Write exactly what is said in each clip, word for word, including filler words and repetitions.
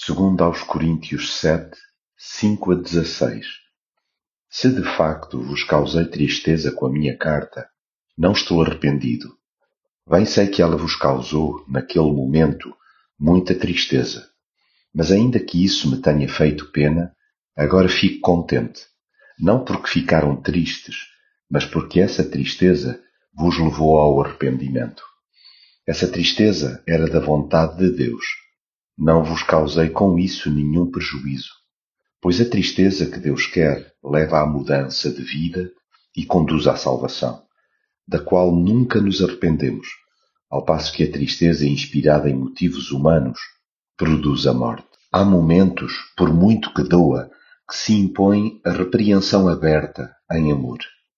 Segundo aos Coríntios sete, cinco a dezasseis. Se de facto vos causei tristeza com a minha carta, não estou arrependido. Bem sei que ela vos causou, naquele momento, muita tristeza. Mas ainda que isso me tenha feito pena, agora fico contente. Não porque ficaram tristes, mas porque essa tristeza vos levou ao arrependimento. Essa tristeza era da vontade de Deus. Não vos causei com isso nenhum prejuízo, pois a tristeza que Deus quer leva à mudança de vida e conduz à salvação, da qual nunca nos arrependemos, ao passo que a tristeza inspirada em motivos humanos produz a morte. Há momentos, por muito que doa, que se impõe a repreensão aberta em amor.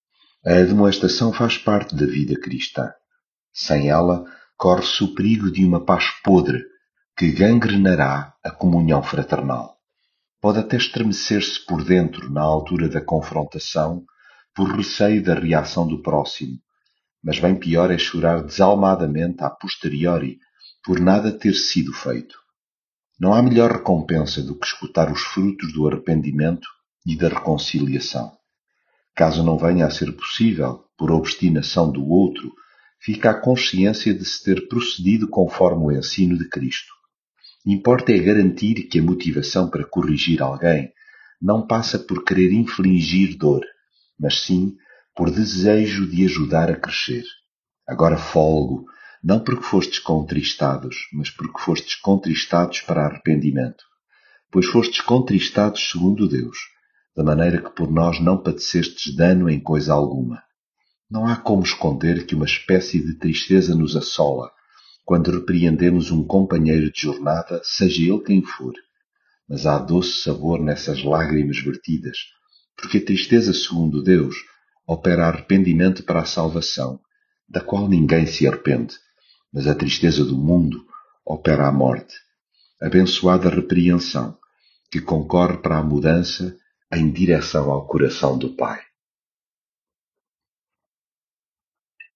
A admoestação faz parte da vida cristã. Sem ela, corre-se o perigo de uma paz podre, que gangrenará a comunhão fraternal. Pode até estremecer-se por dentro na altura da confrontação, por receio da reação do próximo, mas bem pior é chorar desalmadamente a posteriori por nada ter sido feito. Não há melhor recompensa do que escutar os frutos do arrependimento e da reconciliação. Caso não venha a ser possível, por obstinação do outro, fica a consciência de se ter procedido conforme o ensino de Cristo. Importa é garantir que a motivação para corrigir alguém não passa por querer infligir dor, mas sim por desejo de ajudar a crescer. Agora folgo, não porque fostes contristados, mas porque fostes contristados para arrependimento. Pois fostes contristados segundo Deus, da maneira que por nós não padecestes dano em coisa alguma. Não há como esconder que uma espécie de tristeza nos assola, quando repreendemos um companheiro de jornada, seja ele quem for. Mas há doce sabor nessas lágrimas vertidas, porque a tristeza segundo Deus opera arrependimento para a salvação, da qual ninguém se arrepende, mas a tristeza do mundo opera a morte. Abençoada repreensão, que concorre para a mudança em direção ao coração do Pai.